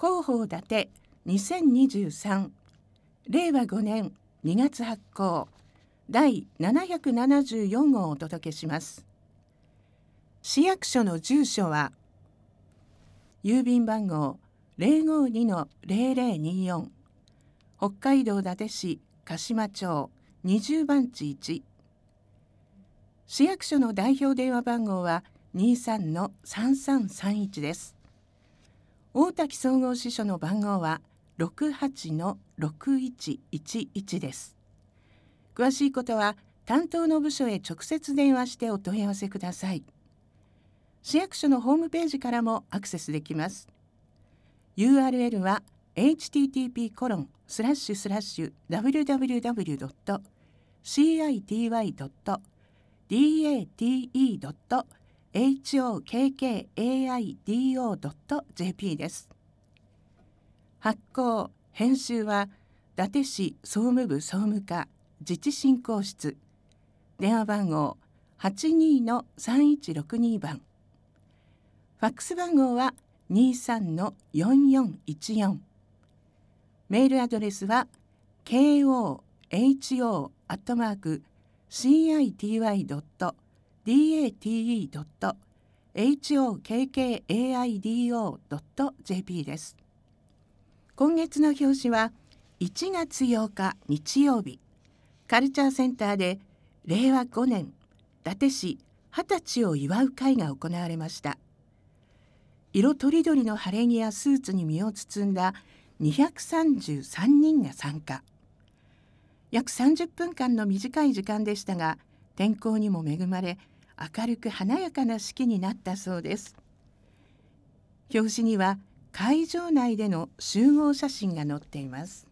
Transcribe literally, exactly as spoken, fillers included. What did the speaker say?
広報伊達にせんにじゅうさんれいわごねんにがつ発行第ななひゃくななじゅうよん号をお届けします。市役所の住所は郵便番号 ゼロごにのゼロゼロによん 北海道伊達市鹿島町にじゅう番地いち。市役所の代表電話番号は にじゅうさんのさんさんさんいち です。大滝総合支所の番号は ろくはちのろくいちいちいち です。詳しいことは担当の部署へ直接電話してお問い合わせください。市役所のホームページからもアクセスできます。ユーアールエル は エイチティーティーピーコロンスラッシュスラッシュダブリューダブリューダブリュードットシーアイティーワイドットディーエーティーイードットエイチオーケーケーエーアイディーオードットジェーピー です。発行・編集は伊達市総務部総務課自治振興室、電話番号 はちにのさんいちろくに 番、ファックス番号は にじゅうさんのよんよんいちよん、メールアドレスは ケーオーエイチオー アットマーク シーアイティーワイドットディーエーティーイードットエイチオーケーケーエーアイディーオードットジェーピー です。今月の表紙はいちがつようか日曜日、カルチャーセンターでれいわごねん伊達市はたちを祝う会が行われました。色とりどりの晴れ着やスーツに身を包んだにひゃくさんじゅうさんにんが参加。約さんじゅっぷんかんの短い時間でしたが、天候にも恵まれ明るく華やかな式になったそうです。表紙には会場内での集合写真が載っています。